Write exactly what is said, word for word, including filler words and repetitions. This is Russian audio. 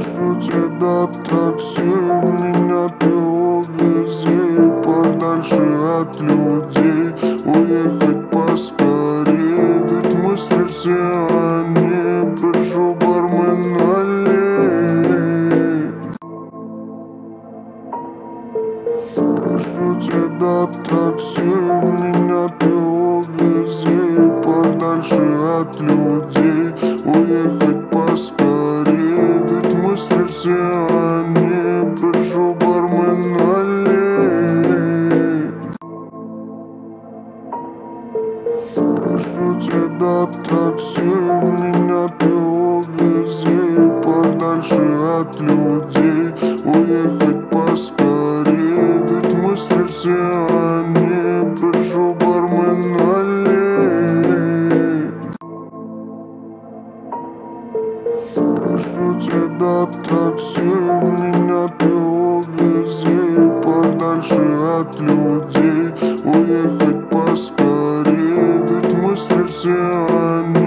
Прошу тебя, такси, меня ты увези подальше от людей, уехать поскорей, ведь мысли все они, прошу бармен, налей. Прошу тебя, такси, меня ты увези подальше от людей, уехать поскорей, ведь мысли все они, прошу бармен, налей. Прошу тебя, такси, меня ты увези подальше от людей, уехать поскорей, ведь мысли все они, прошу бармен, налей. Прошу тебя, такси, меня ты увези подальше от людей, уехать поскорей, ведь мысли все они.